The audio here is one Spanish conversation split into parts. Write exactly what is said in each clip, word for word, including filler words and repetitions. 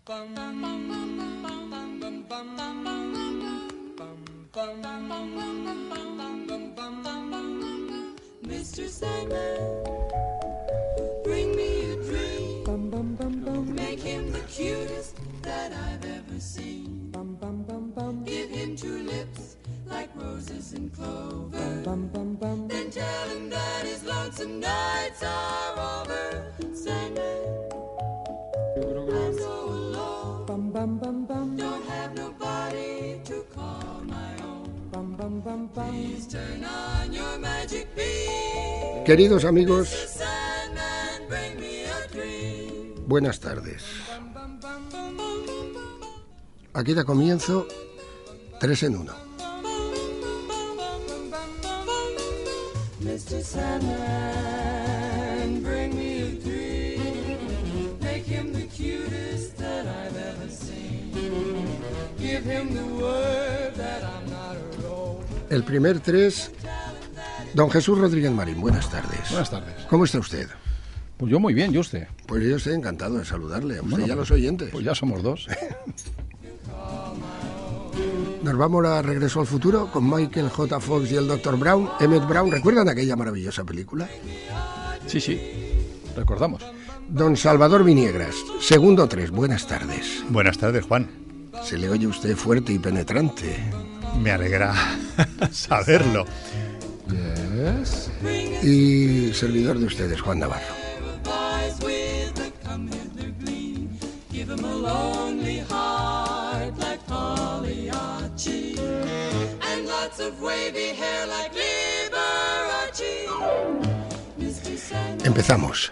mister Sandman, bring me a dream. Make him the cutest that I've ever seen. Give him two lips like roses and clover. Then tell him that his lonesome nights are over. Sandman, I'm so alone. Don't have nobody to call my own. Please turn on your magic beam. Queridos amigos, buenas tardes. Aquí da comienzo tres en uno. mister Sandman, bring me a dream. Make him the cutest that I've ever seen. Give him the word that I'm not alone. El primer tres, don Jesús Rodríguez Marín, buenas tardes. Buenas tardes. ¿Cómo está usted? Pues yo muy bien, ¿y usted? Pues yo estoy encantado de saludarle, a usted Bueno, y a pues, los oyentes. Pues ya somos dos. Nos vamos a Regreso al Futuro con Michael J. Fox y el doctor Brown, Emmett Brown. ¿Recuerdan aquella maravillosa película? Sí, sí, recordamos. Don Salvador Viñegras, segundo tres, buenas tardes. Buenas tardes, Juan. Se le oye usted fuerte y penetrante. Me alegra saberlo. Yes. Y servidor de ustedes, Juan Navarro. Give him a lonely heart like Pagliacci, and lots of wavy hair like Liberace. mister Sandman. Empezamos.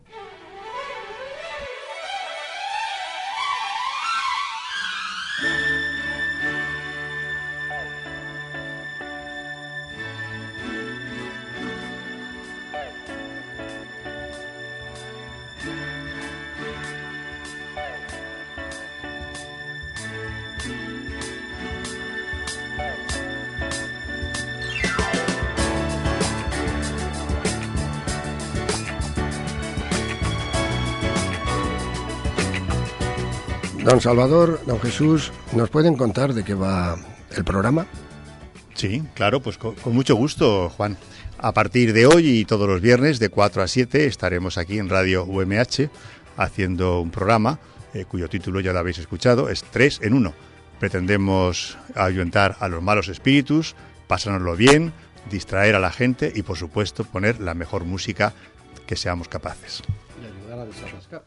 Don Salvador, don Jesús, ¿nos pueden contar de qué va el programa? Sí, claro, pues con, con mucho gusto, Juan. A partir de hoy y todos los viernes de cuatro a siete estaremos aquí en Radio U M H haciendo un programa eh, cuyo título ya lo habéis escuchado, es tres en uno. Pretendemos ahuyentar a los malos espíritus, pasárnoslo bien, distraer a la gente y, por supuesto, poner la mejor música que seamos capaces. Y ayudar a desatascar.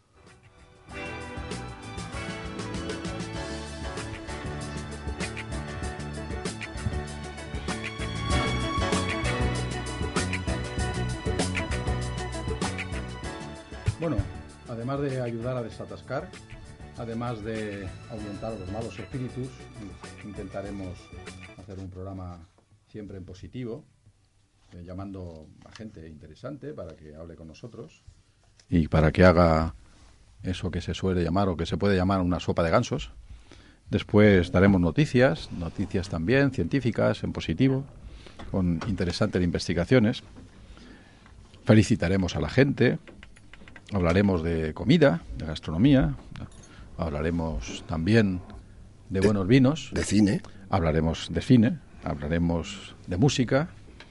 Bueno, además de ayudar a desatascar, además de ahuyentar a los malos espíritus, intentaremos hacer un programa siempre en positivo, eh, llamando a gente interesante para que hable con nosotros y para que haga eso que se suele llamar o que se puede llamar una sopa de gansos. Después daremos noticias, noticias también científicas en positivo, con interesantes investigaciones. Felicitaremos a la gente. Hablaremos de comida, de gastronomía, hablaremos también de, de buenos vinos. De cine. Hablaremos de cine, hablaremos de música,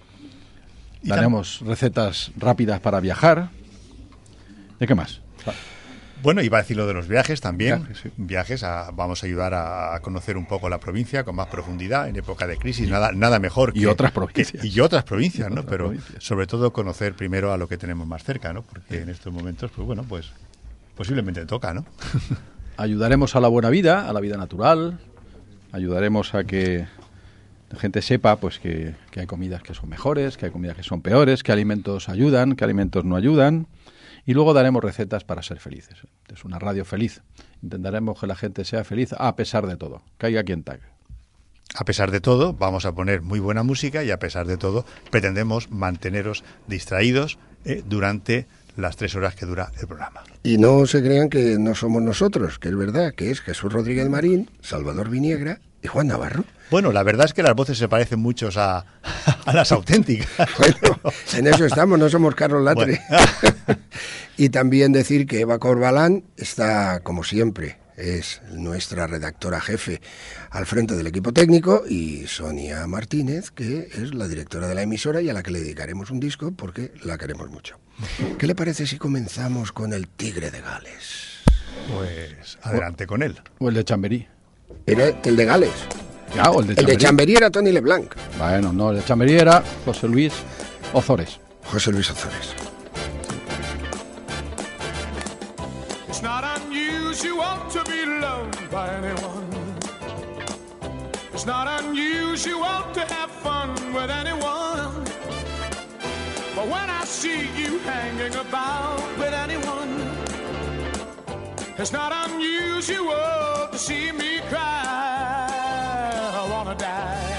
daremos recetas rápidas para viajar. ¿De qué más? Bueno, iba a decir lo de los viajes también. Viajes, sí. Viajes a, vamos a ayudar a conocer un poco la provincia con más profundidad en época de crisis. Nada, nada mejor que... Y otras provincias. Que, y otras provincias, ¿no? Otras Pero provincias. sobre todo conocer primero a lo que tenemos más cerca, ¿no? Porque en estos momentos, pues bueno, pues posiblemente toca, ¿no? Ayudaremos a la buena vida, a la vida natural. Ayudaremos a que la gente sepa pues que, que hay comidas que son mejores, que hay comidas que son peores, qué alimentos ayudan, qué alimentos no ayudan. Y luego daremos recetas para ser felices. Es una radio feliz. Intentaremos que la gente sea feliz a pesar de todo. Caiga quien caiga. A pesar de todo, vamos a poner muy buena música y a pesar de todo, pretendemos manteneros distraídos eh, durante las tres horas que dura el programa. Y no se crean que no somos nosotros, que es verdad, que es Jesús Rodríguez Marín, Salvador Viñegra y Juan Navarro. Bueno, la verdad es que las voces se parecen muchos a, a las auténticas. Bueno, en eso estamos, no somos Carlos Latre. Bueno. Y también decir que Eva Corbalán está, como siempre, es nuestra redactora jefe al frente del equipo técnico, y Sonia Martínez, que es la directora de la emisora y a la que le dedicaremos un disco porque la queremos mucho. ¿Qué le parece si comenzamos con el Tigre de Gales? Pues adelante con él. O el de Chamberí. Era el de Gales. Ya, o el de El de Chamberí. Chamberí era Tony LeBlanc. Bueno, no, el de Chamberí era José Luis Ozores. José Luis Ozores. It's not unusual to be loved by anyone. It's not unusual to have fun with anyone. But when I see you hanging about with anyone, it's not unusual to see me cry. I wanna die.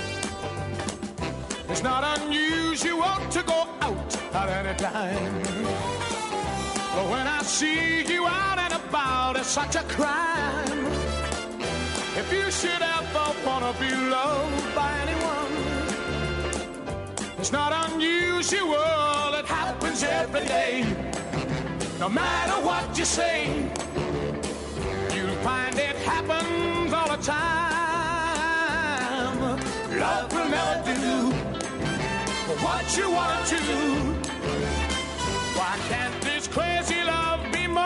It's not unusual to go out at any time. But when I see you out and about, it's such a crime. If you should ever wanna be loved by anyone, it's not unusual, it happens every day. No matter what you say, you'll find it happens all the time. Love will never do what you want to do. Why can't this crazy love be more?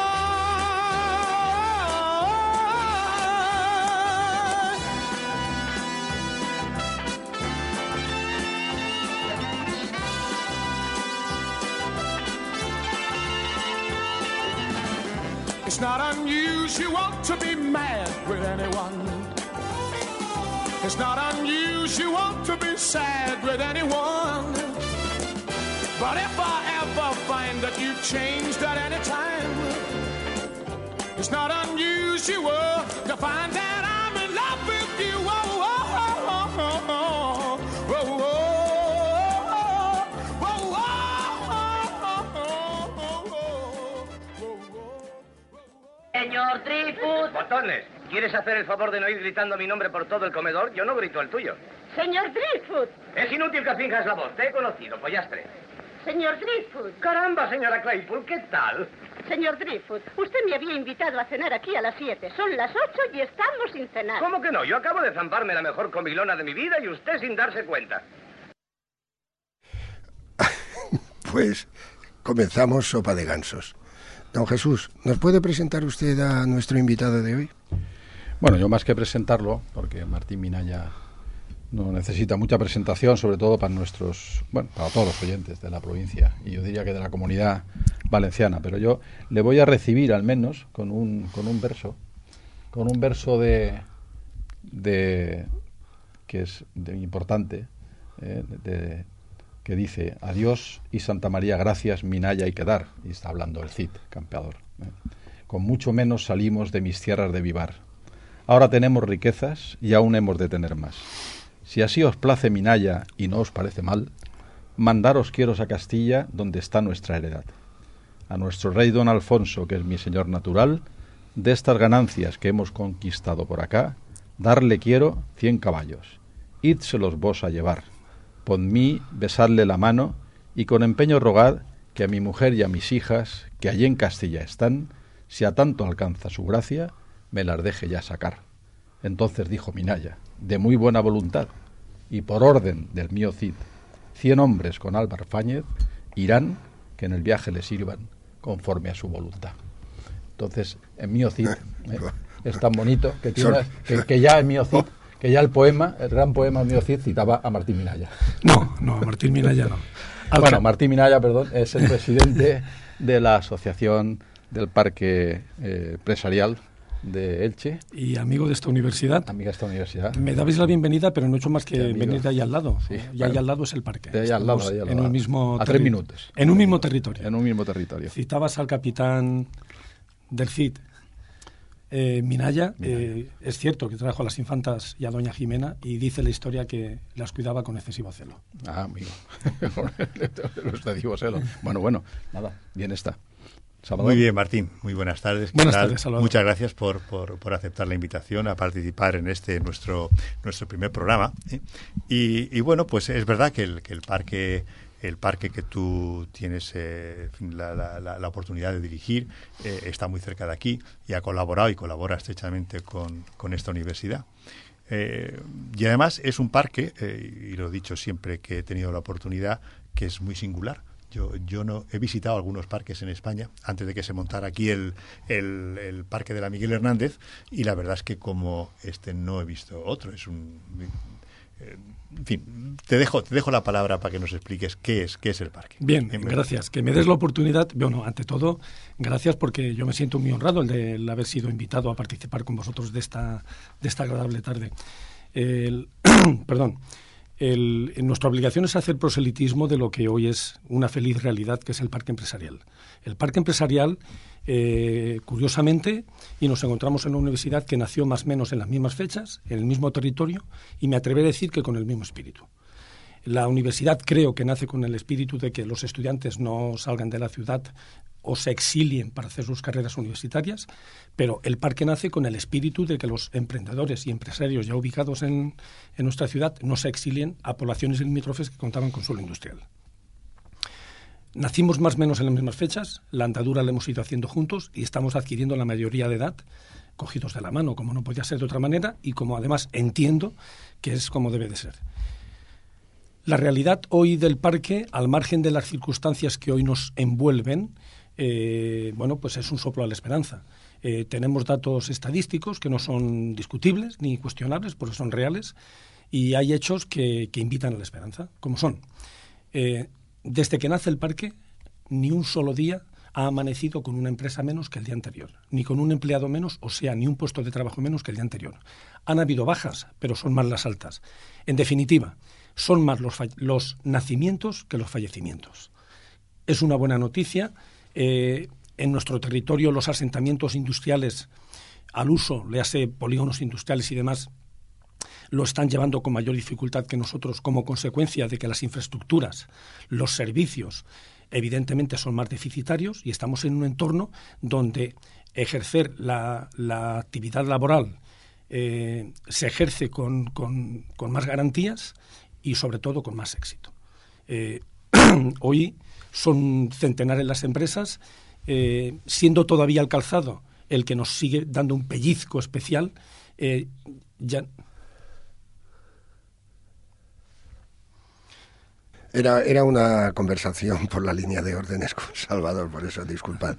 It's not unusual to be mad with anyone. It's not unusual to be sad with anyone. But if I ever find that you've changed at any time, it's not unusual to find that I'm in love with you. Oh, oh, oh, oh, oh, oh, oh, oh, oh. Señor Dreyfus. Botones, ¿quieres hacer el favor de no ir gritando mi nombre por todo el comedor? Yo no grito el tuyo. Señor Dreyfus. Es inútil que finjas la voz, te he conocido, pollastre. Señor Dreyfus. Caramba, señora Claypool, ¿qué tal? Señor Dreyfus, usted me había invitado a cenar aquí a las siete. Son las ocho y estamos sin cenar. ¿Cómo que no? Yo acabo de zamparme la mejor comilona de mi vida y usted sin darse cuenta. Pues comenzamos Sopa de Gansos. Don Jesús, ¿nos puede presentar usted a nuestro invitado de hoy? Bueno, yo más que presentarlo, porque Martín Minaya no necesita mucha presentación, sobre todo para nuestros, bueno, para todos los oyentes de la provincia, y yo diría que de la comunidad valenciana, pero yo le voy a recibir al menos con un con un verso, con un verso de, de que es de, importante, eh, de, que dice: adiós y Santa María gracias, Minaya hay que dar, y está hablando el Cid, campeador. Eh. Con mucho menos salimos de mis tierras de vivar. Ahora tenemos riquezas y aún hemos de tener más. Si así os place, Minaya, y no os parece mal, mandaros quiero a Castilla, donde está nuestra heredad. A nuestro rey don Alfonso, que es mi señor natural, de estas ganancias que hemos conquistado por acá, darle quiero cien caballos. Ídselos vos a llevar. Pon mí besarle la mano, y con empeño rogad que a mi mujer y a mis hijas, que allí en Castilla están, si a tanto alcanza su gracia, me las deje ya sacar. Entonces dijo Minaya, de muy buena voluntad, y por orden del mío Cid, cien hombres con Álvar Fáñez irán, que en el viaje les sirvan conforme a su voluntad. Entonces, en mío Cid eh, es tan bonito que, tiene, que, que ya en mío Cid, que ya el poema, el gran poema mío Cid citaba a Martín Minaya. No, no, a Martín Minaya no. Al bueno, ca- Martín Minaya, perdón, es el presidente de la Asociación del Parque eh, Empresarial de Elche. Y amigo de esta universidad. Amiga de esta universidad. Me dabais la bienvenida, pero no he hecho más que amigo. venir de ahí al lado. Sí, y ahí bueno. al lado es el parque. De ahí al lado, Estamos de ahí al en lado. un mismo A tres terri- minutos. En un mismo territorio. En un mismo territorio. Citabas al capitán del Cid, eh, Minaya. Eh, es cierto que trajo a las infantas y a doña Jimena, y dice la historia que las cuidaba con excesivo celo. Ah, amigo. Los excesivos celos. Bueno, bueno, nada, bien está. Salvador. Muy bien, Martín. Muy buenas tardes. ¿Qué Buenas tal? tardes, Salvador. Muchas gracias por, por, por aceptar la invitación a participar en este nuestro nuestro primer programa. ¿eh? Y, y bueno, pues es verdad que el, que el Parque el parque que tú tienes eh, la, la, la, la oportunidad de dirigir eh, está muy cerca de aquí y ha colaborado y colabora estrechamente con, con esta universidad. Eh, y además es un parque, eh, y lo he dicho siempre que he tenido la oportunidad, que es muy singular. Yo, yo no he visitado algunos parques en España antes de que se montara aquí el, el, el parque de la Miguel Hernández, y la verdad es que como este no he visto otro. Es un, eh, en fin, te dejo, te dejo la palabra para que nos expliques qué es, qué es el parque. Bien, gracias. Que me des la oportunidad. Bueno, ante todo, gracias, porque yo me siento muy honrado el de el haber sido invitado a participar con vosotros de esta, de esta agradable tarde. El, perdón. El, nuestra obligación es hacer proselitismo de lo que hoy es una feliz realidad, que es el parque empresarial. El parque empresarial, eh, curiosamente, y nos encontramos en una universidad que nació más o menos en las mismas fechas, en el mismo territorio, y me atreveré a decir que con el mismo espíritu. La universidad creo que nace con el espíritu de que los estudiantes no salgan de la ciudad o se exilien para hacer sus carreras universitarias, pero el parque nace con el espíritu de que los emprendedores y empresarios ya ubicados en, en nuestra ciudad no se exilien a poblaciones limítrofes que contaban con suelo industrial. Nacimos más o menos en las mismas fechas, la andadura la hemos ido haciendo juntos y estamos adquiriendo la mayoría de edad, cogidos de la mano, como no podía ser de otra manera, y como además entiendo que es como debe de ser. La realidad hoy del parque, al margen de las circunstancias que hoy nos envuelven, Eh, bueno, pues es un soplo a la esperanza. Eh, tenemos datos estadísticos que no son discutibles ni cuestionables, porque son reales, y hay hechos que, que invitan a la esperanza, como son. Eh, desde que nace el parque, ni un solo día ha amanecido con una empresa menos que el día anterior, ni con un empleado menos, o sea, ni un puesto de trabajo menos que el día anterior. Han habido bajas, pero son más las altas. En definitiva, son más los, los nacimientos que los fallecimientos. Es una buena noticia. Eh, en nuestro territorio los asentamientos industriales al uso, le hace polígonos industriales y demás, lo están llevando con mayor dificultad que nosotros, como consecuencia de que las infraestructuras, los servicios, evidentemente son más deficitarios, y estamos en un entorno donde ejercer la, la actividad laboral eh, se ejerce con, con, con más garantías y sobre todo con más éxito. Eh, hoy son centenares las empresas, eh, siendo todavía el calzado el que nos sigue dando un pellizco especial. Eh, ya... Era, era una conversación por la línea de órdenes con Salvador, por eso disculpad.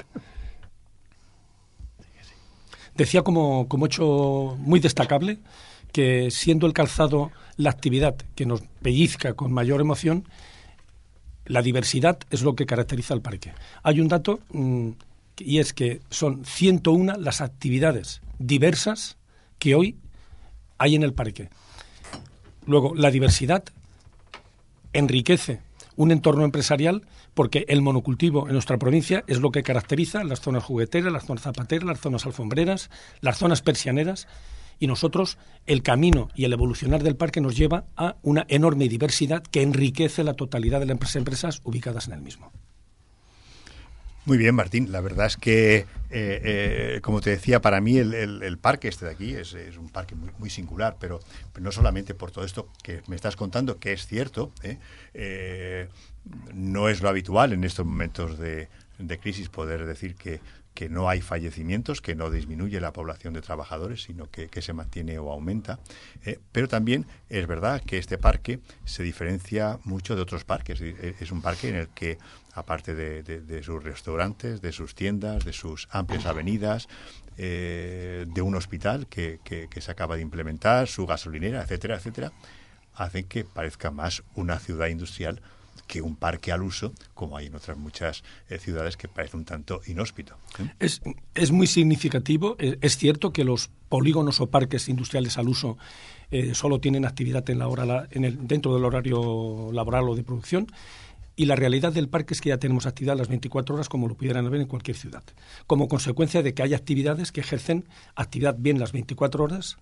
Decía como, como hecho muy destacable que, siendo el calzado la actividad que nos pellizca con mayor emoción, la diversidad es lo que caracteriza al parque. Hay un dato, mmm, y es que son ciento uno las actividades diversas que hoy hay en el parque. Luego, la diversidad enriquece un entorno empresarial, porque el monocultivo en nuestra provincia es lo que caracteriza las zonas jugueteras, las zonas zapateras, las zonas alfombreras, las zonas persianeras, y nosotros, el camino y el evolucionar del parque nos lleva a una enorme diversidad que enriquece la totalidad de las empresas ubicadas en el mismo. Muy bien, Martín. La verdad es que, eh, eh, como te decía, para mí el, el, el parque este de aquí es, es un parque muy, muy singular, pero, pero no solamente por todo esto que me estás contando, que es cierto, ¿eh? Eh, no es lo habitual en estos momentos de, de crisis poder decir que que no hay fallecimientos, que no disminuye la población de trabajadores, sino que, que se mantiene o aumenta. Eh, pero también es verdad que este parque se diferencia mucho de otros parques. Es un parque en el que, aparte de, de, de sus restaurantes, de sus tiendas, de sus amplias avenidas, eh, de un hospital que, que, que se acaba de implementar, su gasolinera, etcétera, etcétera, hacen que parezca más una ciudad industrial que un parque al uso, como hay en otras muchas eh, ciudades, que parece un tanto inhóspito. ¿eh? Es, es muy significativo. Es, es cierto que los polígonos o parques industriales al uso eh, solo tienen actividad en la hora, en el, dentro del horario laboral o de producción, y la realidad del parque es que ya tenemos actividad las veinticuatro horas, como lo pudieran haber en cualquier ciudad, como consecuencia de que hay actividades que ejercen actividad bien las veinticuatro horas,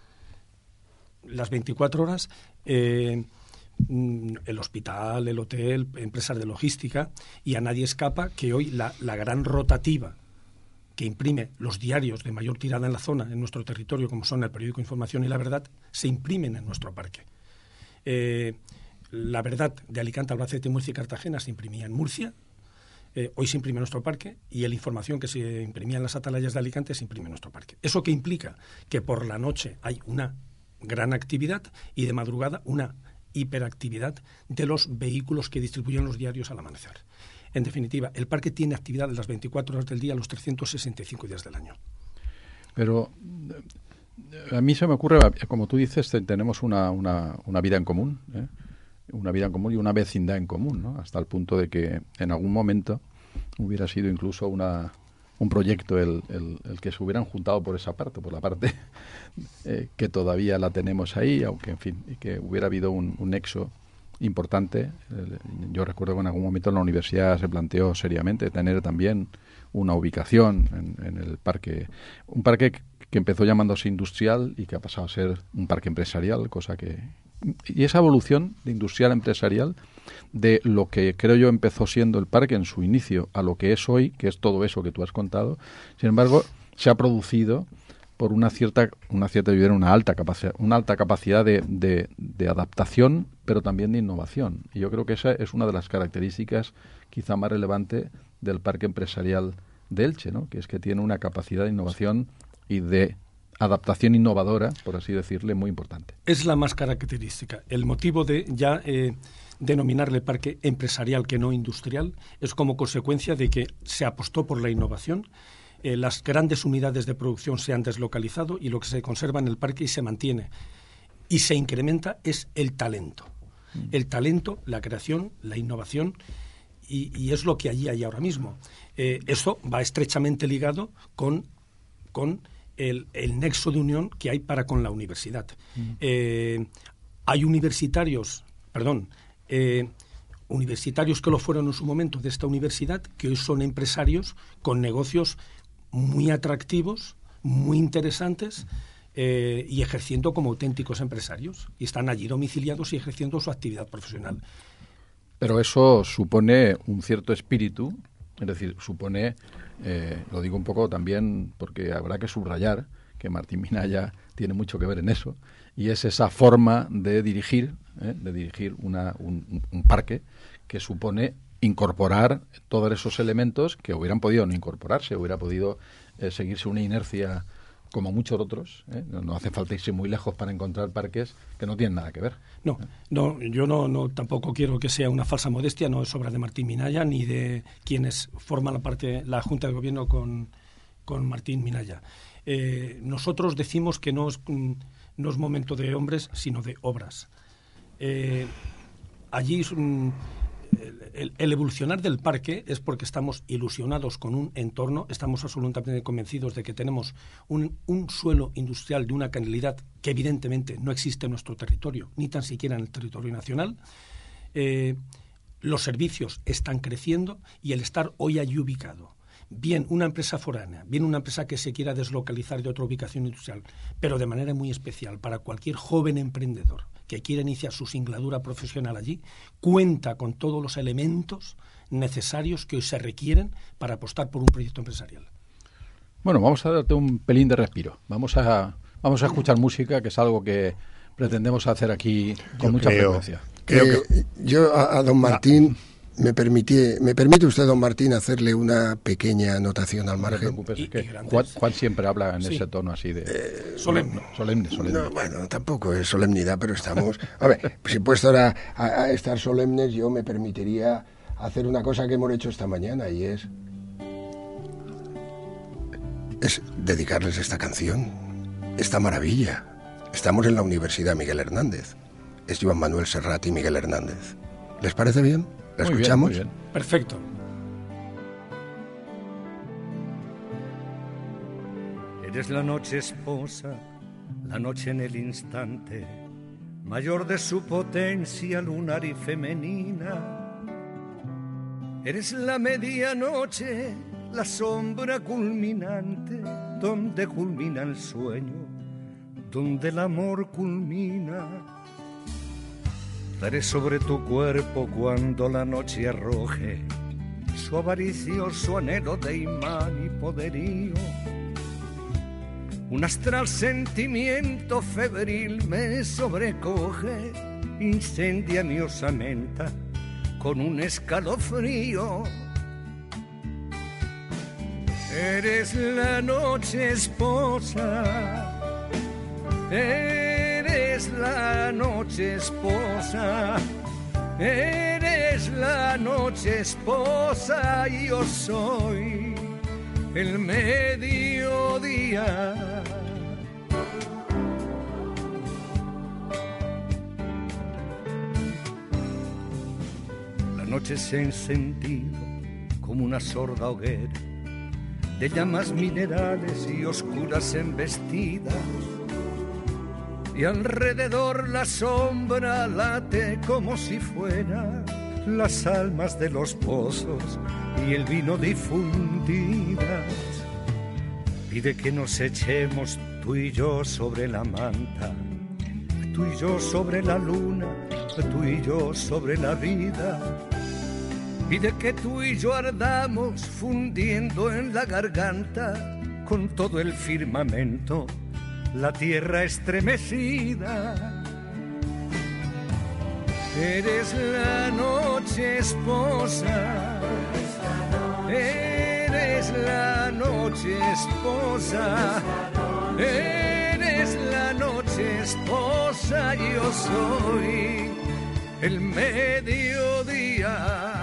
las veinticuatro horas, eh, el hospital, el hotel, empresas de logística, y a nadie escapa que hoy la, la gran rotativa que imprime los diarios de mayor tirada en la zona, en nuestro territorio, como son el periódico Información y La Verdad, se imprimen en nuestro parque. Eh, La Verdad de Alicante, Albacete, Murcia y Cartagena se imprimía en Murcia. Eh, hoy se imprime en nuestro parque, y la información que se imprimía en las atalayas de Alicante se imprime en nuestro parque. ¿Eso qué implica? Que por la noche hay una gran actividad y de madrugada una hiperactividad de los vehículos que distribuyen los diarios al amanecer. En definitiva, el parque tiene actividad de las veinticuatro horas del día, los trescientos sesenta y cinco días del año. Pero a mí se me ocurre, como tú dices, tenemos una, una, una vida en común, ¿eh? una vida en común y una vecindad en común, ¿no? Hasta el punto de que en algún momento hubiera sido incluso una, un proyecto el, el, el que se hubieran juntado por esa parte, por la parte eh, que todavía la tenemos ahí, aunque en fin, y que hubiera habido un, un nexo importante. Eh, yo recuerdo que en algún momento en la universidad se planteó seriamente tener también una ubicación en, en el parque, un parque que empezó llamándose industrial y que ha pasado a ser un parque empresarial, cosa que... Y esa evolución de industrial a empresarial, de lo que creo yo empezó siendo el parque en su inicio a lo que es hoy, que es todo eso que tú has contado, sin embargo, se ha producido por una cierta, una cierta una alta capacidad, una alta capacidad de, de, de adaptación, pero también de innovación. Y yo creo que esa es una de las características quizá más relevantes del parque empresarial de Elche, ¿no? Que es que tiene una capacidad de innovación y de adaptación innovadora, por así decirle, muy importante. Es la más característica. El motivo de ya eh, denominarle parque empresarial que no industrial es como consecuencia de que se apostó por la innovación. Eh, las grandes unidades de producción se han deslocalizado y lo que se conserva en el parque y se mantiene y se incrementa es el talento. Mm. El talento, la creación, la innovación y, y es lo que allí hay ahora mismo. Eh, eso va estrechamente ligado con... con El, el nexo de unión que hay para con la universidad. Mm. Eh, hay universitarios, perdón, eh, universitarios que lo fueron en su momento de esta universidad, que hoy son empresarios con negocios muy atractivos, muy interesantes, eh, y ejerciendo como auténticos empresarios. Y están allí domiciliados y ejerciendo su actividad profesional. Pero eso supone un cierto espíritu, es decir, supone... Eh, lo digo un poco también porque habrá que subrayar que Martín Minaya tiene mucho que ver en eso, y es esa forma de dirigir, ¿eh? de dirigir una, un, un parque que supone incorporar todos esos elementos que hubieran podido no incorporarse, hubiera podido eh, seguirse una inercia como muchos otros, ¿eh? no, no hace falta irse muy lejos para encontrar parques que no tienen nada que ver. No, no, yo no, no tampoco quiero que sea una falsa modestia, no es obra de Martín Minaya ni de quienes forman la parte, la Junta de Gobierno con, con Martín Minaya. Eh, nosotros decimos que no es, no es momento de hombres, sino de obras. Eh, allí es un, el, el evolucionar del parque es porque estamos ilusionados con un entorno, estamos absolutamente convencidos de que tenemos un, un suelo industrial de una calidad que evidentemente no existe en nuestro territorio, ni tan siquiera en el territorio nacional. Eh, los servicios están creciendo y el estar hoy allí ubicado, bien una empresa foránea, bien una empresa que se quiera deslocalizar de otra ubicación industrial, pero de manera muy especial para cualquier joven emprendedor que quiera iniciar su singladura profesional allí, cuenta con todos los elementos necesarios que hoy se requieren para apostar por un proyecto empresarial. Bueno, vamos a darte un pelín de respiro. Vamos a, vamos a escuchar música, que es algo que pretendemos hacer aquí con yo mucha creo, frecuencia. Creo eh, que... Yo a, a don Martín... Ah. Me, permití, ¿Me permite usted, don Martín, hacerle una pequeña anotación al margen? No te preocupes, es que Juan, Juan siempre habla en sí. ese tono así de... Eh, solemne. No, solemne, solemne. No, bueno, tampoco es solemnidad, pero estamos... A ver, si puesto ahora a, a estar solemnes, yo me permitiría hacer una cosa que hemos hecho esta mañana, y es... Es dedicarles esta canción, esta maravilla. Estamos en la Universidad Miguel Hernández. Es Joan Manuel Serrat y Miguel Hernández. ¿Les parece bien? ¿La muy escuchamos? Bien, muy bien. Perfecto. Eres la noche esposa, la noche en el instante, mayor de su potencia lunar y femenina. Eres la medianoche, la sombra culminante, donde culmina el sueño, donde el amor culmina. Daré sobre tu cuerpo cuando la noche arroje su avaricioso anhelo de imán y poderío. Un astral sentimiento febril me sobrecoge incendia mi osamenta con un escalofrío. Eres la noche esposa, eres la noche esposa, eres la noche esposa y yo soy el mediodía. La noche se ha encendido como una sorda hoguera de llamas minerales y oscuras embestidas, y alrededor la sombra late como si fuera las almas de los pozos y el vino difundidas. Pide que nos echemos tú y yo sobre la manta, tú y yo sobre la luna, tú y yo sobre la vida. Pide que tú y yo ardamos fundiendo en la garganta con todo el firmamento la tierra estremecida. Eres la noche esposa, eres la noche esposa, eres la noche esposa, yo soy el mediodía.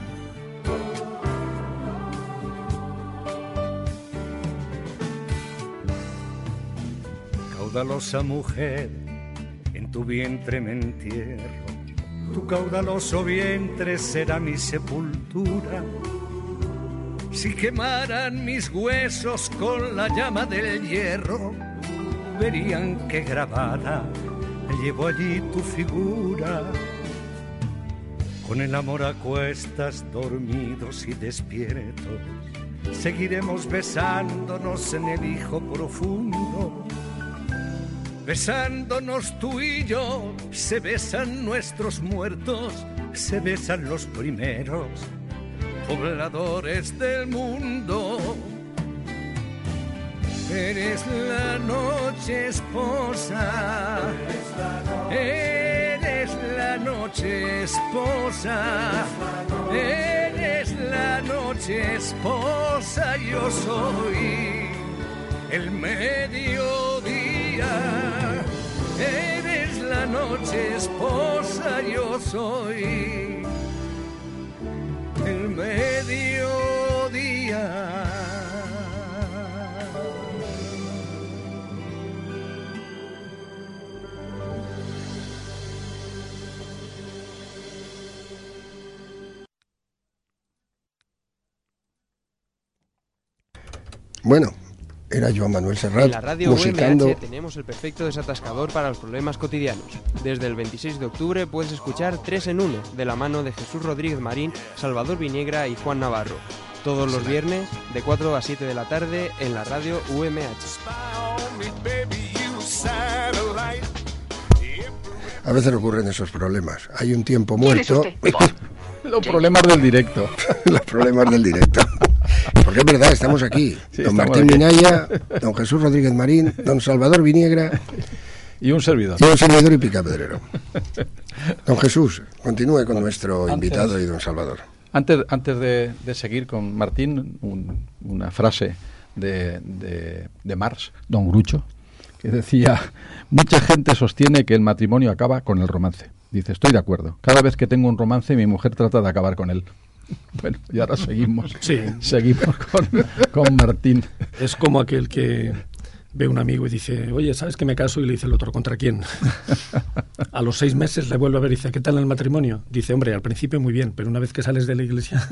Caudalosa mujer, en tu vientre me entierro, tu caudaloso vientre será mi sepultura. Si quemaran mis huesos con la llama del hierro, verían que grabada llevo allí tu figura. Con el amor a cuestas, dormidos y despiertos, seguiremos besándonos en el hijo profundo. Besándonos tú y yo, se besan nuestros muertos, se besan los primeros pobladores del mundo. Eres la noche esposa, eres la noche esposa, eres la noche esposa, yo soy el mediodía. Eres la noche esposa, yo soy el mediodía. Bueno, era Joan Manuel Serrat en la radio musicando. U M H tenemos el perfecto desatascador para los problemas cotidianos. Desde el veintiséis de octubre puedes escuchar tres en uno, de la mano de Jesús Rodríguez Marín, Salvador Viniegra y Juan Navarro. Todos los viernes, de cuatro a siete de la tarde, en la radio U M H. A veces ocurren esos problemas. Hay un tiempo muerto. Los problemas del directo. Los problemas del directo. Porque es verdad, estamos aquí. Sí, don estamos Martín aquí. Minaya, don Jesús Rodríguez Marín, don Salvador Viniegra y un servidor. y un servidor y picapedrero. Don Jesús, continúe con nuestro Antes- invitado y don Salvador. Antes, antes de, de seguir con Martín, un- una frase de, de, de Marx, don Grucho, que decía: mucha gente sostiene que el matrimonio acaba con el romance. Dice, estoy de acuerdo. Cada vez que tengo un romance, mi mujer trata de acabar con él. Bueno, y ahora seguimos. Sí. Seguimos con, con Martín. Es como aquel que ve a un amigo y dice, oye, ¿sabes que me caso? Y le dice el otro, ¿contra quién? A los seis meses le vuelve a ver y dice, ¿qué tal el matrimonio? Dice, hombre, al principio muy bien, pero una vez que sales de la iglesia...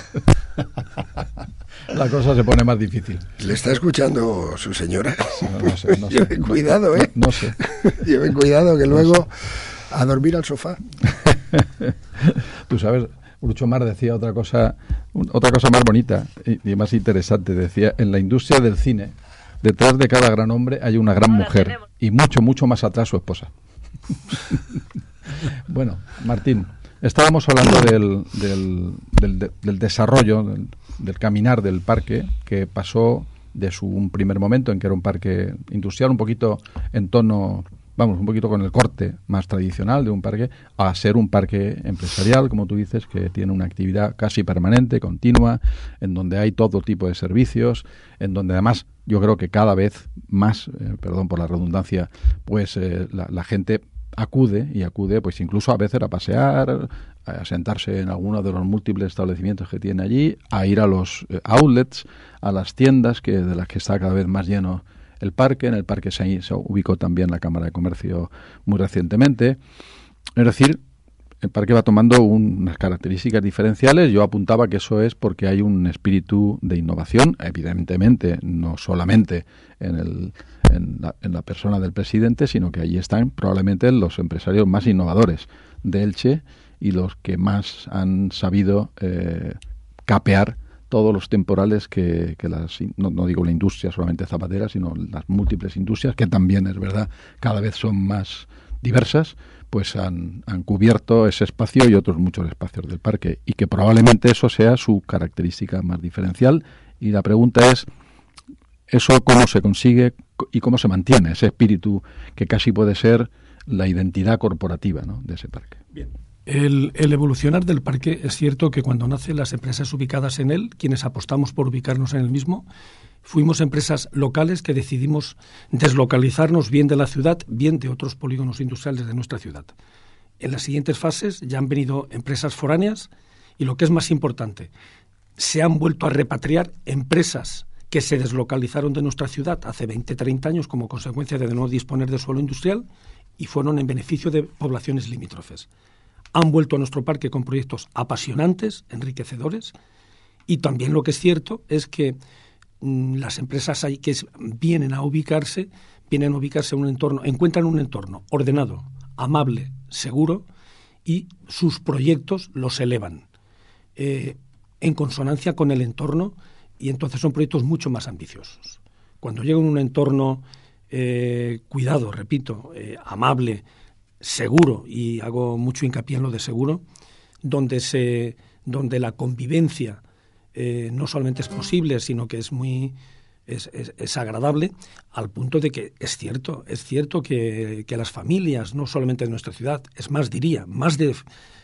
La cosa se pone más difícil. ¿Le está escuchando su señora? No, no sé, no sé. Lleven cuidado, ¿eh? No, no sé. Lleven cuidado que luego a dormir al sofá. Tú sabes, Groucho Marx decía otra cosa, un- otra cosa más bonita y, y más interesante. Decía, en la industria del cine, detrás de cada gran hombre hay una gran mujer y mucho, mucho más atrás su esposa. Bueno, Martín, estábamos hablando del, del, del, de- del desarrollo, del, del caminar del parque, que pasó de su un primer momento en que era un parque industrial, un poquito en tono vamos, un poquito con el corte más tradicional de un parque, a ser un parque empresarial, como tú dices, que tiene una actividad casi permanente, continua, en donde hay todo tipo de servicios, en donde además yo creo que cada vez más, eh, perdón por la redundancia, pues eh, la, la gente acude y acude pues incluso a veces a pasear, a sentarse en alguno de los múltiples establecimientos que tiene allí, a ir a los eh, outlets, a las tiendas que de las que está cada vez más lleno el parque. En el parque se, se ubicó también la Cámara de Comercio muy recientemente. Es decir, el parque va tomando un, unas características diferenciales. Yo apuntaba que eso es porque hay un espíritu de innovación, evidentemente, no solamente en, el, en, la, en la persona del presidente, sino que allí están probablemente los empresarios más innovadores de Elche y los que más han sabido eh, capear todos los temporales que, que las, no, no digo la industria solamente zapatera, sino las múltiples industrias, que también es verdad, cada vez son más diversas, pues han, han cubierto ese espacio y otros muchos espacios del parque, y que probablemente eso sea su característica más diferencial. Y la pregunta es, ¿eso cómo se consigue y cómo se mantiene ese espíritu que casi puede ser la identidad corporativa, ¿no?, de ese parque? Bien. El, el evolucionar del parque, es cierto que cuando nacen las empresas ubicadas en él, quienes apostamos por ubicarnos en el mismo, fuimos empresas locales que decidimos deslocalizarnos bien de la ciudad, bien de otros polígonos industriales de nuestra ciudad. En las siguientes fases ya han venido empresas foráneas y, lo que es más importante, se han vuelto a repatriar empresas que se deslocalizaron de nuestra ciudad hace veinte, treinta años como consecuencia de no disponer de suelo industrial y fueron en beneficio de poblaciones limítrofes. Han vuelto a nuestro parque con proyectos apasionantes, enriquecedores, y también lo que es cierto es que mmm, las empresas ahí que es, vienen a ubicarse, vienen a ubicarse en un entorno, encuentran un entorno ordenado, amable, seguro, y sus proyectos los elevan eh, en consonancia con el entorno, y entonces son proyectos mucho más ambiciosos. Cuando llegan a un entorno eh, cuidado, repito, eh, amable, seguro, y hago mucho hincapié en lo de seguro, donde se donde la convivencia eh, no solamente es posible, sino que es muy es, es, es agradable, al punto de que es cierto, es cierto que, que las familias, no solamente de nuestra ciudad, es más, diría, más de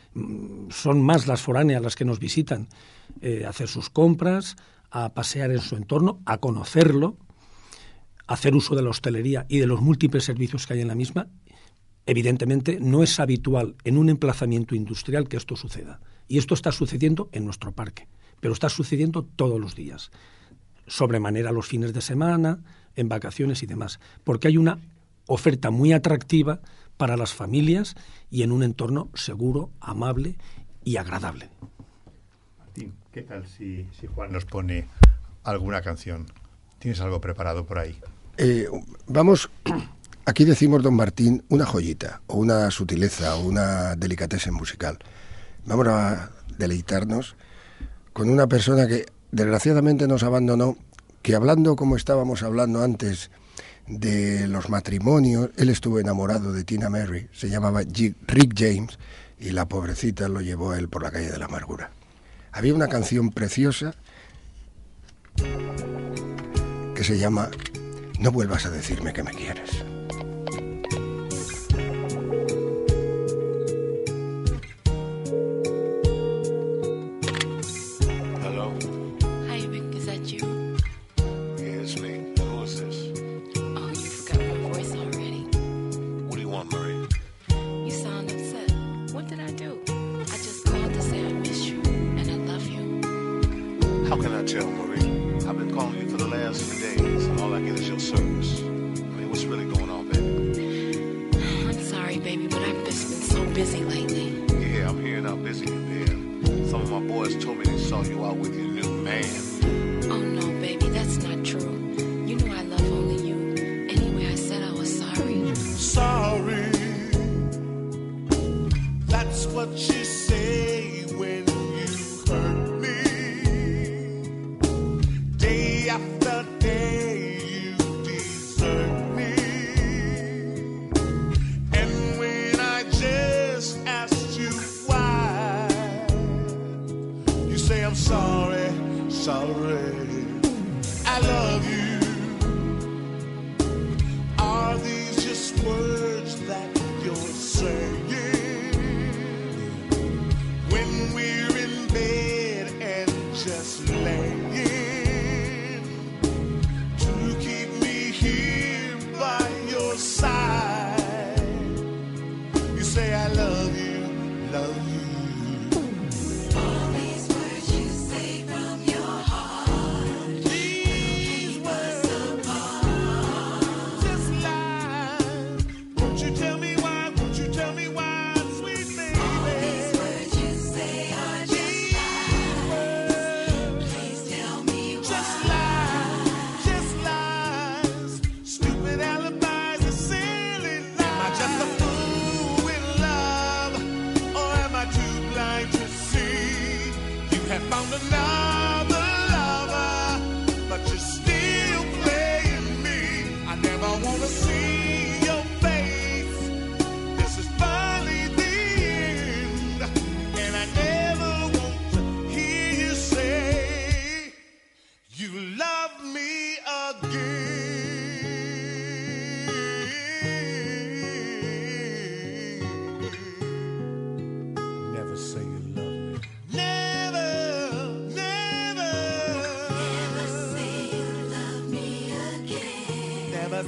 son más las foráneas las que nos visitan eh, a hacer sus compras, a pasear en su entorno, a conocerlo, a hacer uso de la hostelería y de los múltiples servicios que hay en la misma. Evidentemente, no es habitual en un emplazamiento industrial que esto suceda. Y esto está sucediendo en nuestro parque, pero está sucediendo todos los días. Sobremanera los fines de semana, en vacaciones y demás. Porque hay una oferta muy atractiva para las familias y en un entorno seguro, amable y agradable. Martín, ¿qué tal si, si Juan nos pone alguna canción? ¿Tienes algo preparado por ahí? Eh, vamos... Aquí decimos, don Martín, una joyita, o una sutileza, o una delicateza musical. Vamos a deleitarnos con una persona que desgraciadamente nos abandonó, que hablando como estábamos hablando antes de los matrimonios, él estuvo enamorado de Tina Mary, se llamaba Rick James, y la pobrecita lo llevó a él por la calle de la amargura. Había una canción preciosa que se llama No vuelvas a decirme que me quieres. I love you. Are these just words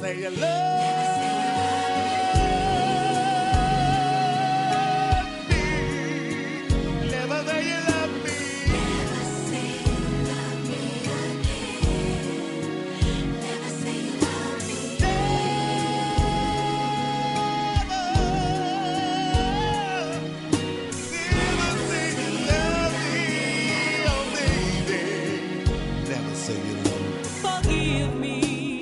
say you love me. Never say you love me. Never say you love me again. Never say you love me. Never, never say you love me, oh baby. Never say you love me. Forgive me.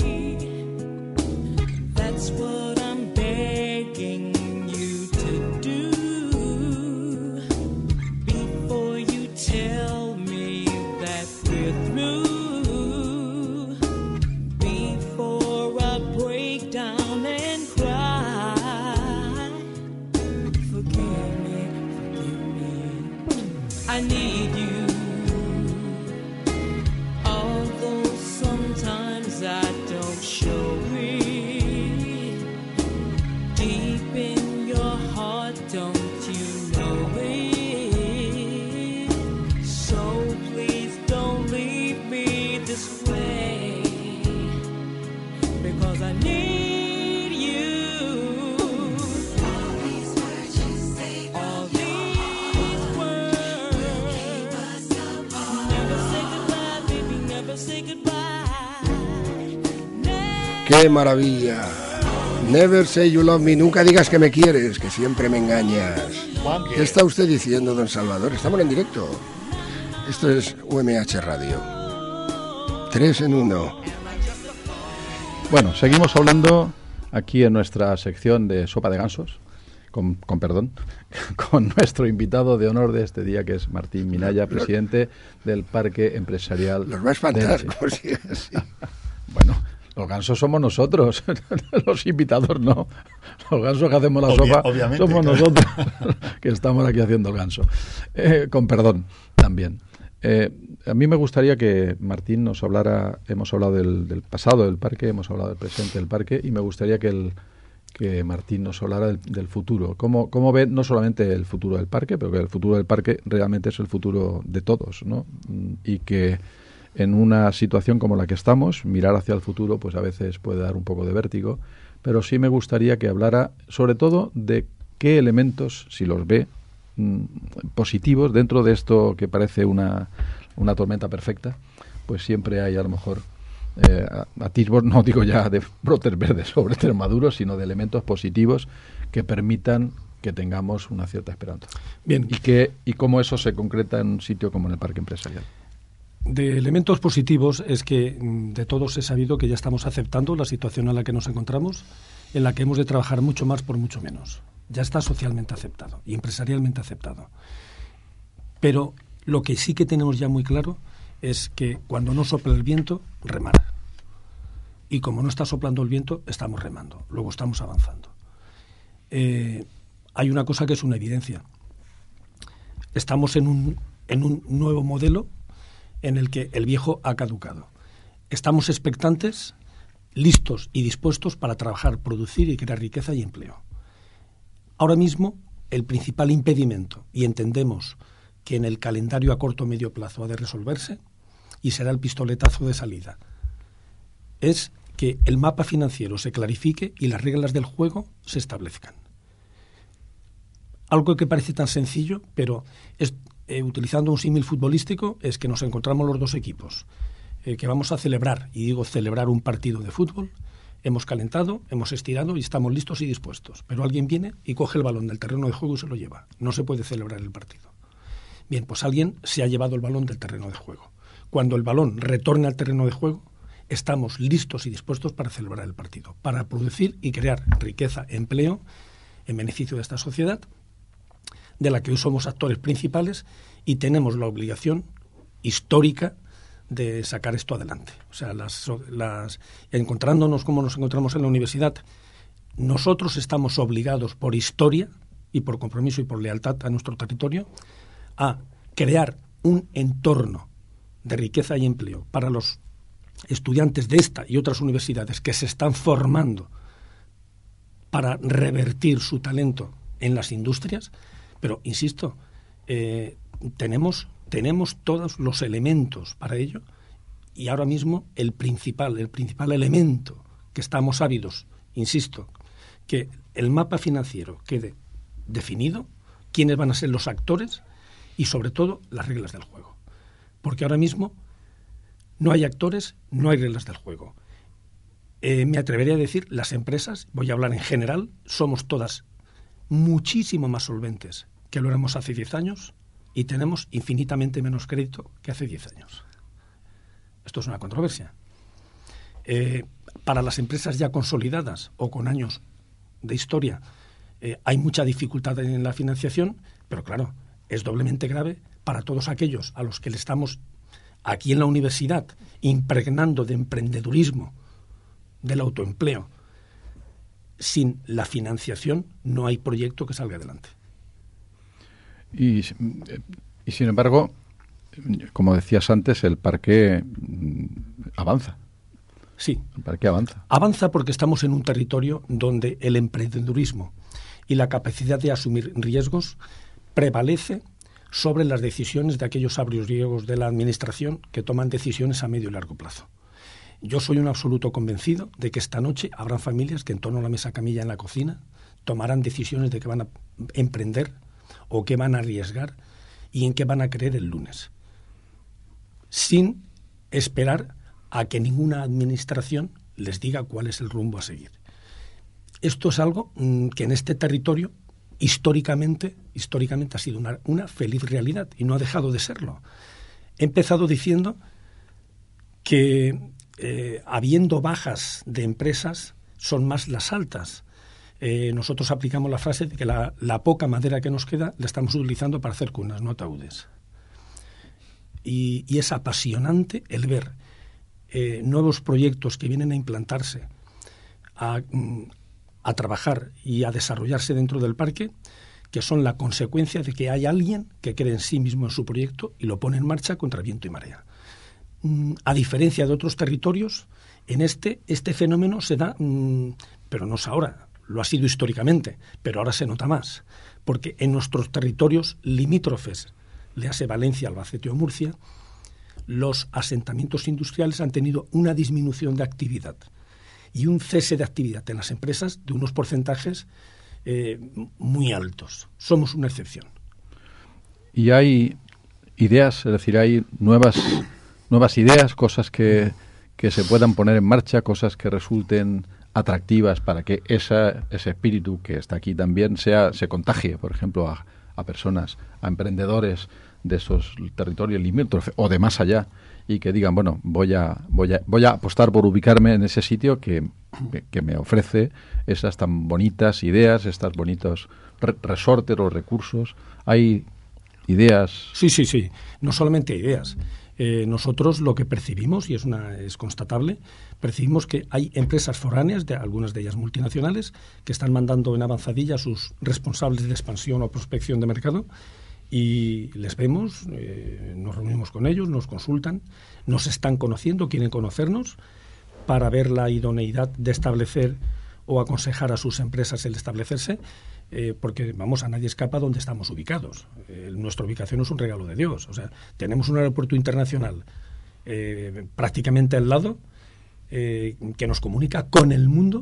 That's what I'm begging you to do. Before you tell me that we're through. Before I break down and cry. Forgive me, forgive me. I need you. Although sometimes I don't show it. Deep in your heart, don't you know it? So please don't leave me this way. Because I need you. All these words you say, all these words. Keep us apart. Never say goodbye, baby, never say goodbye. ¡Qué maravilla! Never say you love me. Nunca digas que me quieres, que siempre me engañas. Juan, ¿Qué está usted diciendo, don Salvador? Estamos en directo. Esto es U M H Radio. Tres en uno. Bueno, seguimos hablando aquí en nuestra sección de Sopa de Gansos, con, con perdón, con nuestro invitado de honor de este día, que es Martín Minaya, presidente del Parque Empresarial. Los va a espantar, de Elche. como si así. Bueno, los gansos somos nosotros, los invitados no. Los gansos que hacemos la Obvia- sopa obviamente, somos claro. nosotros que estamos aquí haciendo el ganso. Eh, con perdón, también. Eh, a mí me gustaría que Martín nos hablara, hemos hablado del, del pasado del parque, hemos hablado del presente del parque, y me gustaría que, el, que Martín nos hablara del, del futuro. ¿Cómo, cómo ve no solamente el futuro del parque, pero que el futuro del parque realmente es el futuro de todos, ¿no? Y que en una situación como la que estamos, mirar hacia el futuro pues a veces puede dar un poco de vértigo, pero sí me gustaría que hablara sobre todo de qué elementos, si los ve, mm, positivos dentro de esto que parece una, una tormenta perfecta, pues siempre hay a lo mejor eh, atisbos, no digo ya de brotes verdes sobre brotes maduros, sino de elementos positivos que permitan que tengamos una cierta esperanza. Bien. Y, que, y cómo eso se concreta en un sitio como en el Parque Empresarial. De elementos positivos es que mm, de todos he sabido que ya estamos aceptando la situación en la que nos encontramos, en la que hemos de trabajar mucho más por mucho menos. Ya está socialmente aceptado y empresarialmente aceptado. Pero lo que sí que tenemos ya muy claro es que cuando no sopla el viento, remar. Y como no está soplando el viento, estamos remando. Luego estamos avanzando. Eh, hay una cosa que es una evidencia. Estamos en un, en un nuevo modelo en el que el viejo ha caducado. Estamos expectantes, listos y dispuestos para trabajar, producir y crear riqueza y empleo. Ahora mismo, el principal impedimento, y entendemos que en el calendario a corto o medio plazo ha de resolverse, y será el pistoletazo de salida, es que el mapa financiero se clarifique y las reglas del juego se establezcan. Algo que parece tan sencillo, pero es, eh, utilizando un símil futbolístico, es que nos encontramos los dos equipos, eh, que vamos a celebrar, y digo celebrar un partido de fútbol. Hemos calentado, hemos estirado y estamos listos y dispuestos. Pero alguien viene y coge el balón del terreno de juego y se lo lleva. No se puede celebrar el partido. Bien, pues alguien se ha llevado el balón del terreno de juego. Cuando el balón retorne al terreno de juego, estamos listos y dispuestos para celebrar el partido, para producir y crear riqueza, empleo, en beneficio de esta sociedad, de la que hoy somos actores principales y tenemos la obligación histórica de sacar esto adelante. O sea, las, las, encontrándonos como nos encontramos en la universidad, nosotros estamos obligados por historia y por compromiso y por lealtad a nuestro territorio a crear un entorno de riqueza y empleo para los estudiantes de esta y otras universidades que se están formando para revertir su talento en las industrias. Pero, insisto, eh, tenemos... Tenemos todos los elementos para ello y ahora mismo el principal, el principal elemento que que estamos ávidos, insisto, que el mapa financiero quede definido, quiénes van a ser los actores y, sobre todo, las reglas del juego. Porque ahora mismo no hay actores, no hay reglas del juego. Eh, me atrevería a decir, las empresas, voy a hablar en general, somos todas muchísimo más solventes que lo éramos hace diez años y tenemos infinitamente menos crédito que hace diez años. Esto es una controversia. Eh, para las empresas ya consolidadas o con años de historia eh, hay mucha dificultad en la financiación, pero claro, es doblemente grave para todos aquellos a los que le estamos aquí en la universidad impregnando de emprendedurismo, del autoempleo. Sin la financiación no hay proyecto que salga adelante. Y, y sin embargo, como decías antes, el parque avanza. Sí. El parque avanza. Avanza porque estamos en un territorio donde el emprendedurismo y la capacidad de asumir riesgos prevalece sobre las decisiones de aquellos sabios de la administración que toman decisiones a medio y largo plazo. Yo soy un absoluto convencido de que esta noche habrán familias que en torno a la mesa camilla en la cocina tomarán decisiones de qué van a emprender o qué van a arriesgar y en qué van a creer el lunes, sin esperar a que ninguna administración les diga cuál es el rumbo a seguir. Esto es algo mmm, que en este territorio históricamente, históricamente ha sido una, una feliz realidad y no ha dejado de serlo. He empezado diciendo que Eh, habiendo bajas de empresas, son más las altas. Eh, nosotros aplicamos la frase de que la, la poca madera que nos queda la estamos utilizando para hacer cunas, no ataúdes. Y, y es apasionante el ver eh, nuevos proyectos que vienen a implantarse, a, a trabajar y a desarrollarse dentro del parque, que son la consecuencia de que hay alguien que cree en sí mismo en su proyecto y lo pone en marcha contra viento y marea. A diferencia de otros territorios, en este, este fenómeno se da, mmm, pero no es ahora, lo ha sido históricamente, pero ahora se nota más, porque en nuestros territorios limítrofes, le hace Valencia, Albacete o Murcia, los asentamientos industriales han tenido una disminución de actividad y un cese de actividad en las empresas de unos porcentajes eh, muy altos. Somos una excepción. Y hay ideas, es decir, hay nuevas... nuevas ideas, cosas que, que se puedan poner en marcha, cosas que resulten atractivas para que esa, ese espíritu que está aquí también sea se contagie, por ejemplo, a, a personas, a emprendedores de esos territorios limítrofes o de más allá, y que digan, bueno, voy a voy a, voy a apostar por ubicarme en ese sitio que, que me ofrece esas tan bonitas ideas, estos bonitos re resortes o recursos. Hay ideas... Sí, sí, sí. No solamente ideas. Eh, nosotros lo que percibimos, y es, una, es constatable, percibimos que hay empresas foráneas, de algunas de ellas multinacionales, que están mandando en avanzadilla a sus responsables de expansión o prospección de mercado, y les vemos, eh, nos reunimos con ellos, nos consultan, nos están conociendo, quieren conocernos, para ver la idoneidad de establecer o aconsejar a sus empresas el establecerse, Eh, porque, vamos, a nadie escapa donde estamos ubicados. Eh, nuestra ubicación es un regalo de Dios. O sea, tenemos un aeropuerto internacional eh, prácticamente al lado, eh, que nos comunica con el mundo,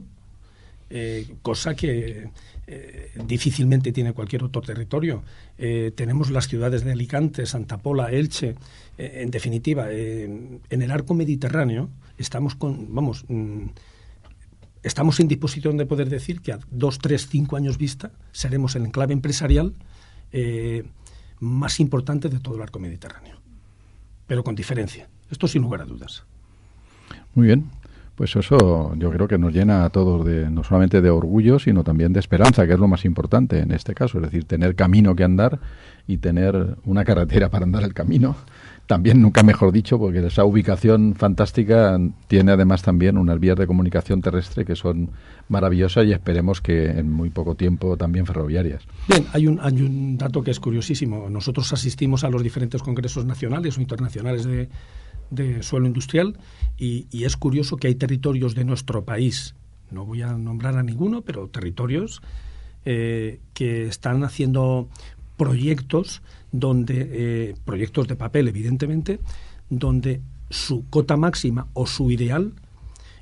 eh, cosa que eh, difícilmente tiene cualquier otro territorio. Eh, tenemos las ciudades de Alicante, Santa Pola, Elche. Eh, en definitiva, eh, en el arco mediterráneo estamos con, vamos... Mmm, Estamos en disposición de poder decir que a dos, tres, cinco años vista seremos el enclave empresarial eh, más importante de todo el arco mediterráneo. Pero con diferencia. Esto sin lugar a dudas. Muy bien. Pues eso yo creo que nos llena a todos de no solamente de orgullo, sino también de esperanza, que es lo más importante en este caso. Es decir, tener camino que andar y tener una carretera para andar el camino. También, nunca mejor dicho, porque esa ubicación fantástica tiene además también unas vías de comunicación terrestre que son maravillosas y esperemos que en muy poco tiempo también ferroviarias. Bien, hay un, hay un dato que es curiosísimo. Nosotros asistimos a los diferentes congresos nacionales o internacionales de, de suelo industrial y, y es curioso que hay territorios de nuestro país, no voy a nombrar a ninguno, pero territorios eh, que están haciendo proyectos donde eh, proyectos de papel, evidentemente, donde su cota máxima o su ideal es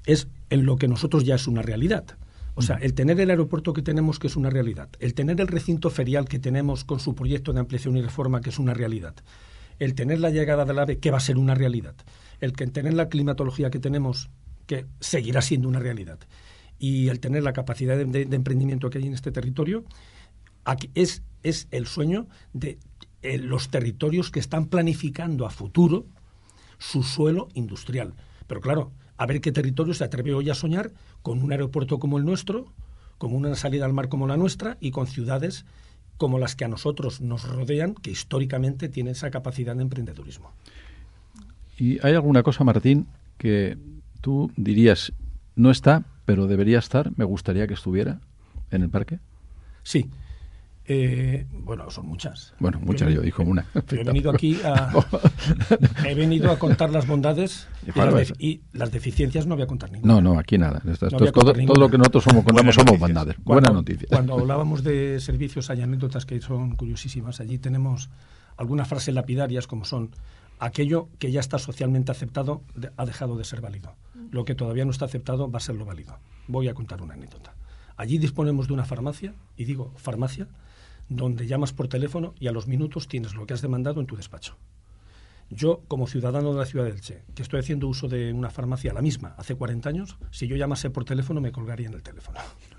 en lo que nosotros ya es una realidad. O sea, el tener el aeropuerto que tenemos, que es una realidad, el tener el recinto ferial que tenemos con su proyecto de ampliación y reforma, que es una realidad, el tener la llegada del AVE, que va a ser una realidad, el que tener la climatología que tenemos, que seguirá siendo una realidad, y el tener la capacidad de, de, de emprendimiento que hay en este territorio, aquí es, es el sueño de eh, los territorios que están planificando a futuro su suelo industrial. Pero claro, a ver qué territorio se atreve hoy a soñar con un aeropuerto como el nuestro, con una salida al mar como la nuestra y con ciudades como las que a nosotros nos rodean, que históricamente tienen esa capacidad de emprendedurismo. ¿Y hay alguna cosa, Martín, que tú dirías no está, pero debería estar, me gustaría que estuviera en el parque? Sí. Eh, bueno, son muchas. Bueno, muchas, yo, yo dijo una. Yo he venido aquí a he venido a contar las bondades y, claro, las, y las deficiencias no voy a contar ninguna. No, no, aquí nada. Esto, no esto es todo, todo lo que nosotros somos, contamos somos bondades. Buenas noticias. Cuando hablábamos de servicios hay anécdotas que son curiosísimas. Allí tenemos algunas frases lapidarias como son: aquello que ya está socialmente aceptado de, ha dejado de ser válido. Lo que todavía no está aceptado va a ser lo válido. Voy a contar una anécdota. Allí disponemos de una farmacia, y digo farmacia, donde llamas por teléfono y a los minutos tienes lo que has demandado en tu despacho. Yo, como ciudadano de la ciudad de Elche, que estoy haciendo uso de una farmacia, la misma, hace cuarenta años, si yo llamase por teléfono me colgaría en el teléfono.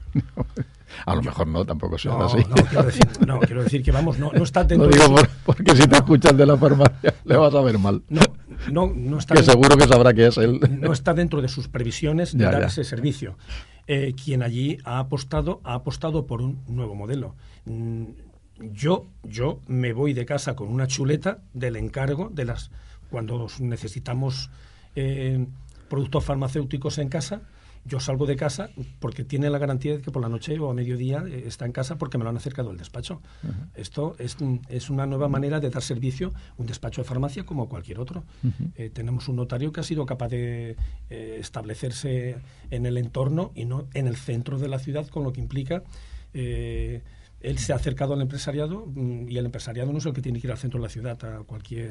A lo mejor no, tampoco sea no, así. No, quiero decir, no, quiero decir que, vamos, no, no está dentro no digo de... Por, porque si te escuchas de la farmacia le vas a ver mal. No, no, no está que dentro, seguro que sabrá que es él. No está dentro de sus previsiones de ya, dar ya. ese servicio. Eh, quien allí ha apostado, ha apostado por un nuevo modelo. Mm, Yo, yo me voy de casa con una chuleta del encargo de las cuando necesitamos eh, productos farmacéuticos en casa. Yo salgo de casa porque tiene la garantía de que por la noche o a mediodía eh, está en casa porque me lo han acercado el despacho. Uh-huh. Esto es, es una nueva manera de dar servicio, un despacho de farmacia como cualquier otro. Uh-huh. Eh, tenemos un notario que ha sido capaz de eh, establecerse en el entorno y no en el centro de la ciudad, con lo que implica... Eh, él se ha acercado al empresariado y el empresariado no es el que tiene que ir al centro de la ciudad a cualquier...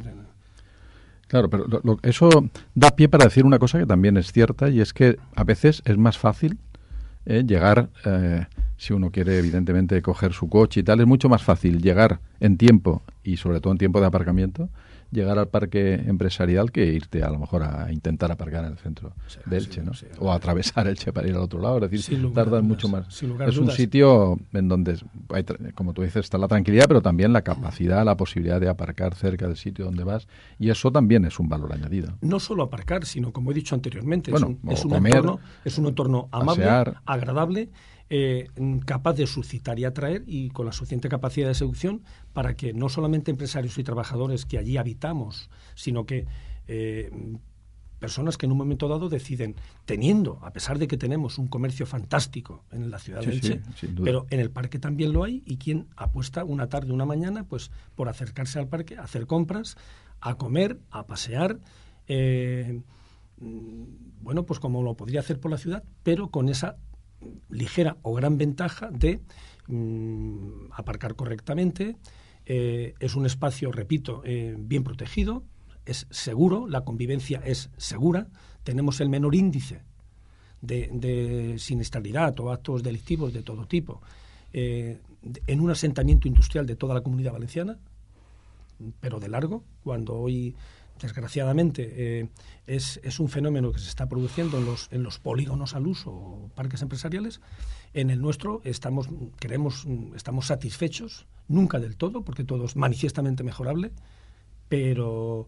Claro, pero lo, lo, eso da pie para decir una cosa que también es cierta, y es que a veces es más fácil eh, llegar, eh, si uno quiere evidentemente coger su coche y tal, es mucho más fácil llegar en tiempo, y sobre todo en tiempo de aparcamiento, llegar al parque empresarial que irte a lo mejor a intentar aparcar en el centro sí, de Elche, sí, ¿no? Sí, o a atravesar Elche para ir al otro lado, es decir, tardas mucho más. Es un dudas. sitio en donde, hay, como tú dices, está la tranquilidad, pero también la capacidad, la posibilidad de aparcar cerca del sitio donde vas, y eso también es un valor añadido. No solo aparcar, sino, como he dicho anteriormente, bueno, es, un, es, un comer, entorno, es un entorno amable, pasear. agradable, Eh, capaz de suscitar y atraer y con la suficiente capacidad de seducción para que no solamente empresarios y trabajadores que allí habitamos, sino que eh, personas que en un momento dado deciden, teniendo, a pesar de que tenemos un comercio fantástico en la ciudad sí, de Elche, sí, pero en el parque también lo hay, y quien apuesta una tarde, una mañana, pues por acercarse al parque, a hacer compras, a comer, a pasear, eh, bueno, pues como lo podría hacer por la ciudad, pero con esa ligera o gran ventaja de mmm, aparcar correctamente. Eh, es un espacio, repito, eh, bien protegido, es seguro, la convivencia es segura, tenemos el menor índice de, de siniestralidad o actos delictivos de todo tipo eh, de, en un asentamiento industrial de toda la Comunidad Valenciana, pero de largo, cuando hoy desgraciadamente eh, es, es un fenómeno que se está produciendo en los, en los polígonos al uso o parques empresariales. En el nuestro estamos, queremos, estamos satisfechos, nunca del todo, porque todo es manifiestamente mejorable, pero,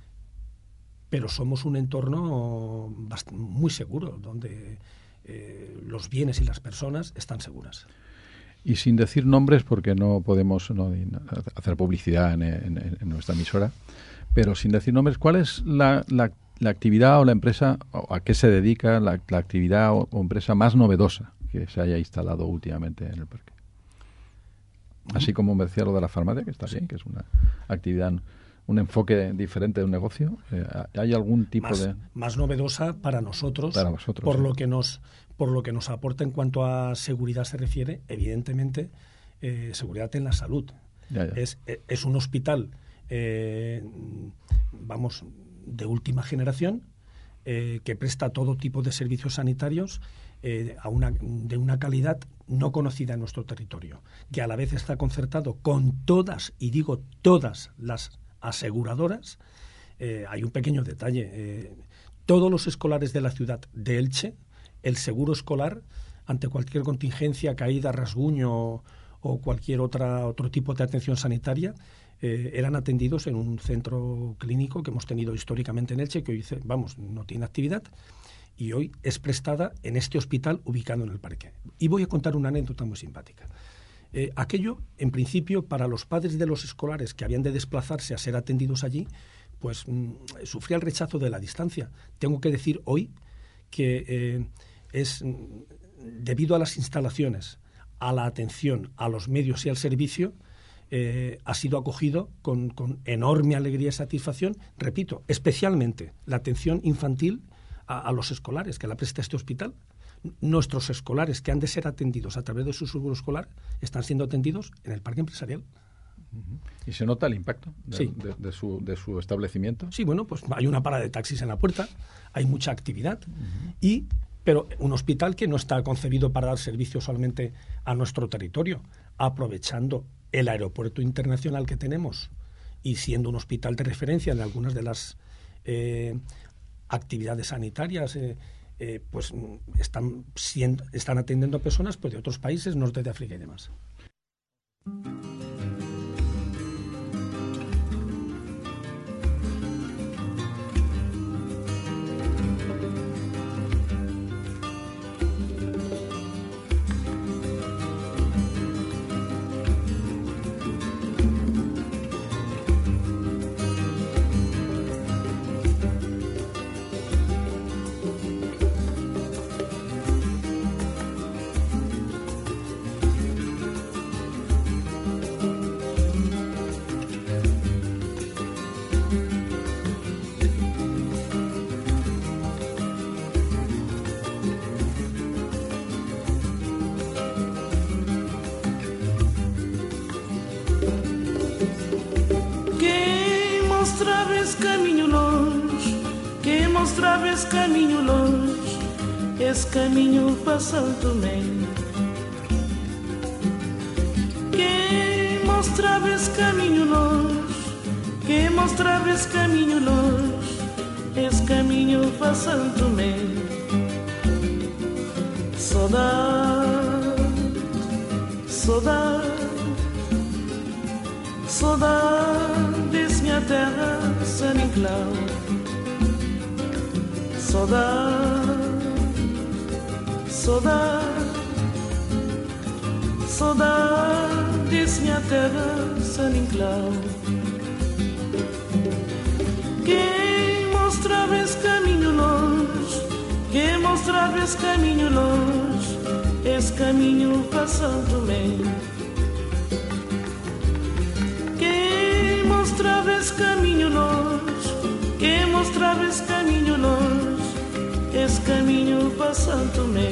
pero somos un entorno bast- muy seguro, donde eh, los bienes y las personas están seguras. Y sin decir nombres, porque no podemos no, hacer publicidad en, en, en nuestra emisora, pero sin decir nombres, ¿cuál es la, la, la actividad o la empresa, o a qué se dedica la, la actividad o, o empresa más novedosa que se haya instalado últimamente en el parque? Así como me decía lo de la farmacia, que está sí. bien, que es una actividad, un enfoque diferente de un negocio. Eh, ¿Hay algún tipo más, de...? Más novedosa para nosotros, para vosotros, por, sí. lo que nos, por lo que nos aporta en cuanto a seguridad se refiere, evidentemente, eh, seguridad en la salud. Ya, ya. Es, es un hospital... Eh, vamos, de última generación, eh, que presta todo tipo de servicios sanitarios eh, a una, de una calidad no conocida en nuestro territorio, que a la vez está concertado con todas, y digo todas, las aseguradoras. Eh, hay un pequeño detalle. Eh, todos los escolares de la ciudad de Elche, el seguro escolar, ante cualquier contingencia, caída, rasguño o cualquier otra otro tipo de atención sanitaria, eh, eran atendidos en un centro clínico que hemos tenido históricamente en Elche, que hoy, vamos, no tiene actividad, y hoy es prestada en este hospital ubicado en el parque. Y voy a contar una anécdota muy simpática. Eh, aquello, en principio, para los padres de los escolares que habían de desplazarse a ser atendidos allí, pues mmm, sufría el rechazo de la distancia. Tengo que decir hoy que eh, es debido a las instalaciones, a la atención, a los medios y al servicio, eh, ha sido acogido con, con enorme alegría y satisfacción, repito, especialmente la atención infantil a, a los escolares que la presta este hospital. Nuestros escolares que han de ser atendidos a través de su seguro escolar están siendo atendidos en el parque empresarial. ¿Y se nota el impacto de, sí. de, de, su, de su establecimiento? Sí, bueno, pues hay una parada de taxis en la puerta, hay mucha actividad, uh-huh. y pero un hospital que no está concebido para dar servicio solamente a nuestro territorio, aprovechando el aeropuerto internacional que tenemos y siendo un hospital de referencia en algunas de las eh, actividades sanitarias, eh, eh, pues están, siendo, están atendiendo a personas pues, de otros países, norte de África y demás. Esse caminho longe, esse caminho para São Tomé. Quem mostrava esse caminho longe, quem mostrava esse caminho longe, esse caminho para São Tomé. Saudade, saudade, saudade desse minha terra, São Nicolau. Saudade, saudade, saudade desse minha terra, São Nicolau. Quem mostrava esse caminho longe, quem mostrava esse caminho longe, esse caminho para São Tomé. Quem mostrava esse caminho longe, quem mostrava esse caminho longe, esse caminho para São Tomé.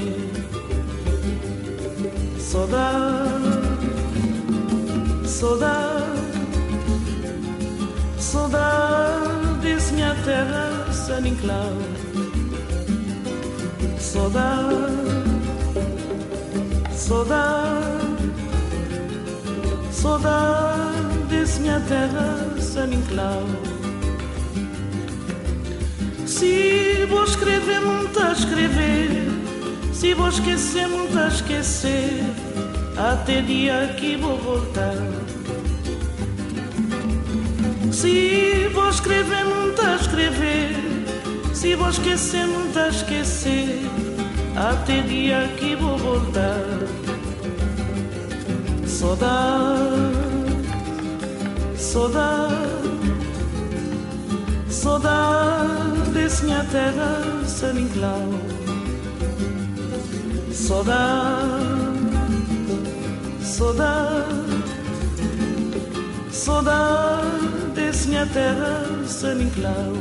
Saudade, saudade, saudade desse minha terra, São Nicolau. Saudade, saudade, saudade desse minha terra, São Nicolau. Se vou escrever, muito a escrever, se vou esquecer, muito a esquecer, até dia que vou voltar. Se vou escrever, muito a escrever, se vou esquecer, muito a esquecer, até dia que vou voltar. Saudade, saudade, saudade desse minha terra, São Nicolau. Saudade, saudade, saudade desse minha terra, São Nicolau.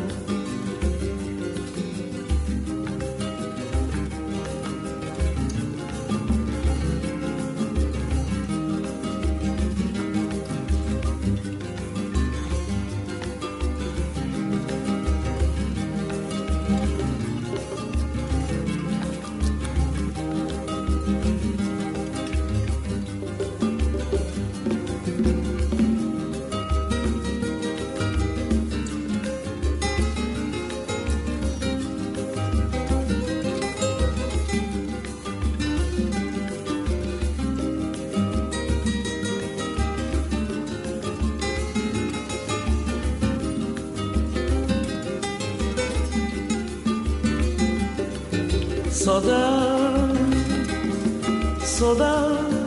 Saudade, saudade,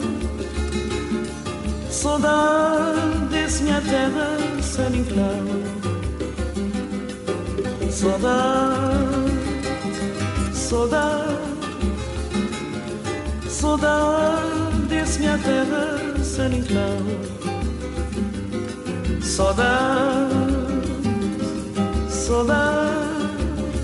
saudade desse minha terra sem enclave. Saudade, saudade, saudade desse minha terra sem enclave. Saudade, saudade,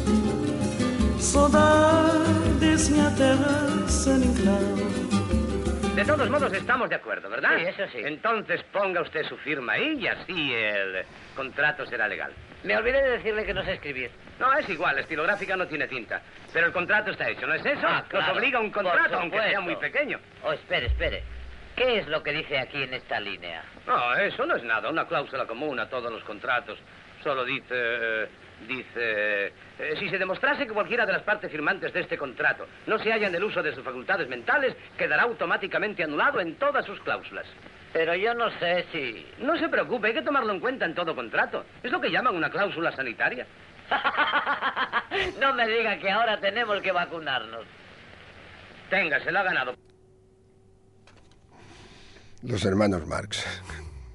saudade desse minha terra sem enclave. De todos modos estamos de acuerdo, ¿verdad? Sí, eso sí. Entonces ponga usted su firma ahí y así el contrato será legal. Me olvidé de decirle que no sé escribir. No, es igual, la estilográfica no tiene tinta. Pero el contrato está hecho, ¿no es eso? Ah, claro. Nos obliga un contrato, Por aunque sea supuesto. muy pequeño. Oh, espere, espere. ¿Qué es lo que dice aquí en esta línea? No, eso no es nada, una cláusula común a todos los contratos. Solo dice... eh, dice... eh, si se demostrase que cualquiera de las partes firmantes de este contrato no se halla en el uso de sus facultades mentales, quedará automáticamente anulado en todas sus cláusulas. Pero yo no sé si... No se preocupe, hay que tomarlo en cuenta en todo contrato. Es lo que llaman una cláusula sanitaria. No me diga que ahora tenemos que vacunarnos. Tenga, se lo ha ganado. Los hermanos Marx.